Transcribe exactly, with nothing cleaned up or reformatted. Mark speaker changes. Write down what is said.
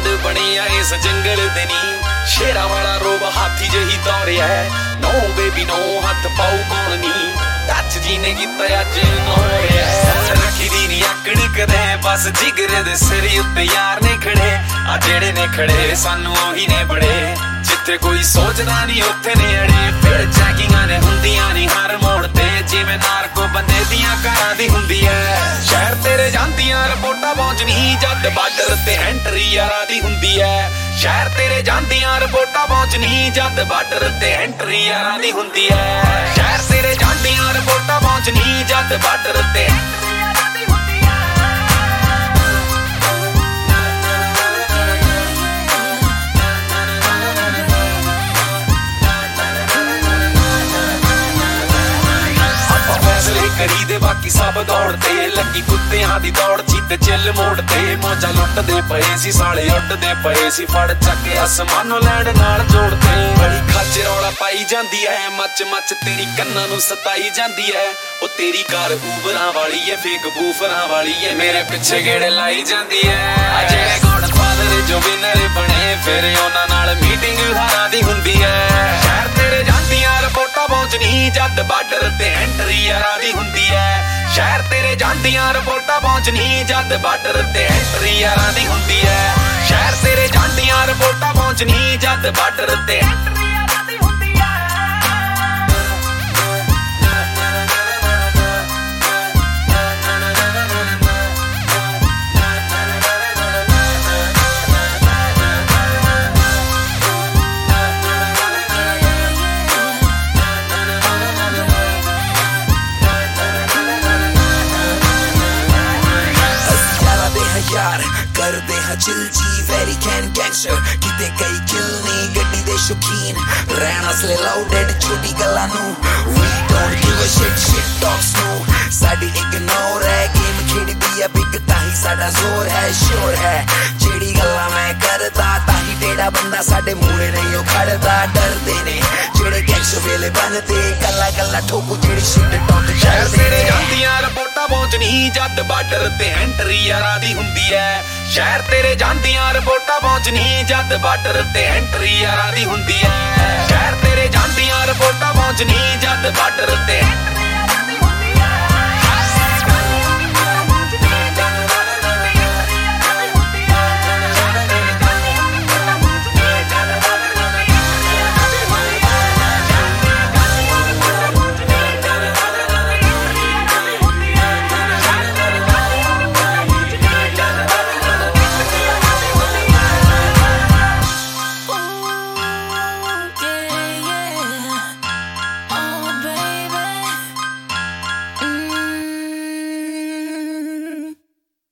Speaker 1: ਢੰਡ ਬਣਿਆ ਇਸ ਜੰਗਲ ਦੇ ਨੀ ਸ਼ੇਰਾਂ ਵਾਲਾ ਰੋਬ ਹਾਥੀ ਜਿਹੀ ਦੌੜਿਆ ਨੋ ਬੇਬੀ ਨੋ ਹੱਥ ਪਾਉ ਕੌਣ ਨੀ ਟੱਚ ਜੀ ਨੇ ਕੀਤਾ ਅੱਜ ਨੋੜਿਆ ਰੱਖੀ ਦੀ ਨੀ ਆਕੜ ਕਦੇ ਬਸ ਜਿਗਰੇ ਦੇ ਸਿਰ ਉੱਤੇ ਯਾਰ ਨੇ ਖੜੇ ਆ ਜਿਹੜੇ ਨੇ ਖੜੇ ਸਾਨੂੰ ਉਹੀ ਨੇ ਬੜੇ ਜਿੱਥੇ ਕੋਈ ਸੋਚਦਾ ਨਹੀਂ ਉੱਥੇ ਨੇ ਅੜੇ ਫਿਰ ਚੈਕਿੰਗਾਂ ਨੇ ਹੁੰਦੀਆਂ ਨਹੀਂ ਹਰ ਮੋੜ ਤੇ ਜਿਵੇਂ ਨਾਰਕੋ ਬੰਦੇ ਦੀਆਂ ਘਰਾਂ ਦੀ ਹੁੰਦੀ ਐ ਸ਼ਹਿਰ ਤੇਰੇ ਜਾਂਦੀਆਂ ਰਿਪੋਰਟਾਂ ਪਹੁੰਚਣੀ ਜਦ ਬਾਰਡਰ ਤੇ ਐਂਟਰੀ ਯਾਰਾਂ ਦੀ ਹੁੰਦੀ ਐ ਸ਼ਹਿਰ ਤੇਰੇ ਜਾਂਦੀਆਂ ਰਿਪੋਰਟਾਂ ਪਹੁੰਚਣੀ ਜਦ ਬਾਰਡਰ ਤੇ ਐਂਟਰੀ ਯਾਰਾਂ ਦੀ ਹੁੰਦੀ ਐ ਸ਼ਹਿਰ ਤੇਰੇ ਜਾਂਦੀਆਂ ਰਿਪੋਰਟਾਂ ਪਹੁੰਚਣੀ ਜਦ ਬਾਰਡਰ ਤੇ ਕਰੀ ਦੇ ਬਾਕੀ ਸਭ ਦੌੜਦੇ ਲੱਗੀ ਕੁੱਤਿਆਂ ਦੀ ਦੌੜ ਚੀਤੇ ਚਿੱਲ ਮੋੜਦੇ ਮੌਜਾਂ ਲੁੱਟਦੇ ਪਏ ਸੀ ਸਾਲੇ ਉੱਡਦੇ ਪਏ ਸੀ ਫੜ ਚੱਕ ਕੇ ਅਸਮਾਨੋਂ ਲੈਣ ਨਾਲ ਜੋੜਦੇ ਬੜੀ ਖੱਜ ਰੌਲਾ ਪਾਈ ਜਾਂਦੀ ਐ ਮੱਚ ਮੱਚ ਤੇਰੀ ਕੰਨਾਂ ਨੂੰ ਸਤਾਈ ਜਾਂਦੀ ਐ ਉਹ ਤੇਰੀ ਕਾਰ ਊਬਰਾਂ ਵਾਲੀ ਐ ਫੇਕ ਬੂਫਰਾਂ ਵਾਲੀ ਐ ਮੇਰੇ ਪਿੱਛੇ ਗੇੜੇ ਲਾਈ ਜਾਂਦੀ ਐ ਆ ਜਿਹੜੇ ਗੋਡਫਾਦਰ ਜੋ ਵਿਨਰ ਬਣੇ ਫਿਰ ਉਹਨਾਂ ਨਾਲ ਮੀਟਿੰਗ ਹਾਰਾਂ ਦੀ ਹੁੰਦੀ ਐ ਸ਼ਹਿਰ ਤੇਰੇ ਜਾਂਦੀਆਂ ਰਿਪੋਰਟਾਂ ਪਹੁੰਚਣੀ ਜਦ ਬਾਰਡਰ ਤੇ ਐਂਟਰੀ ਯਾਰਾਂ ਦੀ ਹੁੰਦੀ ਐ ਸ਼ਹਿਰ ਤੇਰੇ ਜਾਂਦੀਆਂ ਰਿਪੋਰਟਾਂ ਪਹੁੰਚਣੀ ਜਦ ਬਾਰਡਰ ਤੇ ਐਂਟਰੀ ਯਾਰਾਂ ਦੀ ਹੁੰਦੀ ਐ ਸ਼ਹਿਰ ਤੇਰੇ ਜਾਂਦੀਆਂ ਰਿਪੋਰਟਾਂ ਪਹੁੰਚਣੀ ਜਦ ਬਾਰਡਰ ਤੇ
Speaker 2: ਯਾਰ ਕਰਦੇ ਹਾਂ ਚਿਲ ਜੀ ਵੈਰੀ ਕੈਨ ਗੈਂਗਸਟਰ ਕਿਤੇ ਕਈ ਕਿਲ ਨਹੀਂ ਗੱਡੀ ਦੇ ਸ਼ੌਕੀਨ ਰਹਿਣ ਅਸਲੇ ਲਾਊਡਡ ਛੋਟੀ ਗੱਲਾਂ ਨੂੰ ਵੀ don't give a shit shit talks ਨੂੰ ਸਾਡੀ ਇਗਨੋਰ ਹੈ ਗੇਮ ਖੇਡਦੀ ਆ ਬਿਗ ਤਾਂ ਹੀ ਸਾਡਾ ਜ਼ੋਰ ਹੈ ਸ਼ੋਰ ਹੈ ਜਿਹੜੀ ਗੱਲਾਂ ਮੈਂ ਕਰਦਾ ਤਾਂ ਹੀ ਟੇੜਾ ਬੰਦਾ ਸਾਡੇ ਮੂਹਰੇ ਨਹੀਂ ਉਹ ਖੜਦਾ ਡਰਦੇ ਨੇ ਜਿਹੜੇ ਗੈਂਗਸਟਰ ਵੇਲੇ ਬਣਦੇ ਕੱਲਾ ਕੱਲਾ ਠੋਕੂ ਜਿਹੜੀ ਸ਼ਿਟ ਟਾਕ
Speaker 1: ਸ਼ਹਿਰ ਤੇਰੇ ਜਾਂਦੀਆਂ ਰਿਪੋਰਟਾਂ ਪਹੁੰਚਣੀ ਜਦ ਬਾਰਡਰ ਤੇ ਐਂਟਰੀ ਯਾਰਾਂ ਦੀ ਹੁੰਦੀ ਐ ਸ਼ਹਿਰ ਤੇਰੇ ਜਾਂਦੀਆਂ ਰਿਪੋਰਟਾਂ ਪਹੁੰਚਣੀ ਜਦ ਬਾਰਡਰ ਤੇ ਐਂਟਰੀ ਯਾਰਾਂ ਦੀ ਹੁੰਦੀ ਐ ਸ਼ਹਿਰ ਤੇਰੇ ਜਾਂਦੀਆਂ ਰਿਪੋਰਟਾਂ ਪਹੁੰਚਣੀ ਜਦ ਬਾਰਡਰ ਤੇ